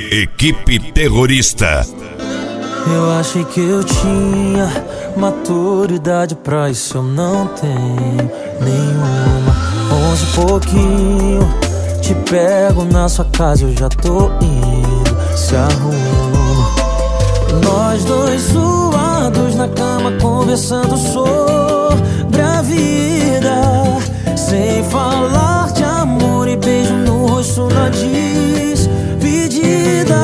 Equipe terrorista. Eu achei que eu tinha maturidade pra isso, eu não tenho nenhuma. 11 e pouquinho, te pego na sua casa, eu já tô indo, se arruma. Nós dois suados na cama, conversando sobre a vida, sem falar de amor e beijo no rosto na despedida.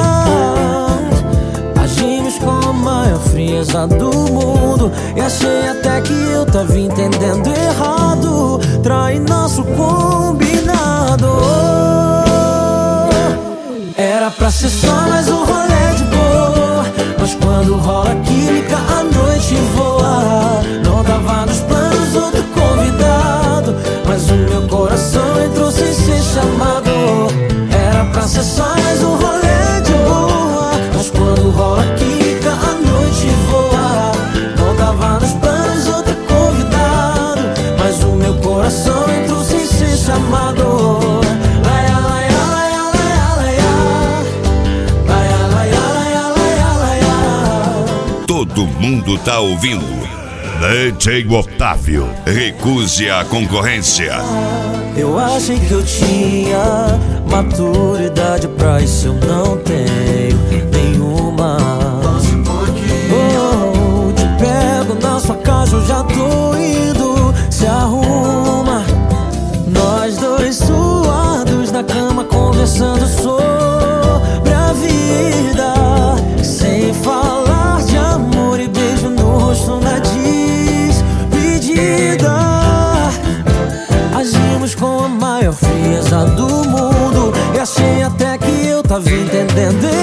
Agimos com a maior frieza do mundo e achei até que eu tava entendendo errado. Trai nosso combinado. Era pra ser só mais um rolê de boa, mas quando rola química a noite voa. Não tava nos planos outro convidado, mas o meu coração entrou sem ser chamado. Era pra ser só mais um rolê de boa, mas quando rola química a noite voa. Não tava nos planos outro convidado, mas o meu coração entrou sem ser chamado. Todo mundo tá ouvindo. DJ Otávio, recuse a concorrência. Eu achei que eu tinha maturidade pra isso, eu não tenho nenhuma. Oh, te pego na sua casa, eu já tô indo, se arruma. Nós dois suados na cama, conversando sobre a vida, sem falar de amor e beijo no rosto na despedida. Agimos com a maior frieza do mundo e achei até que eu tava entendendo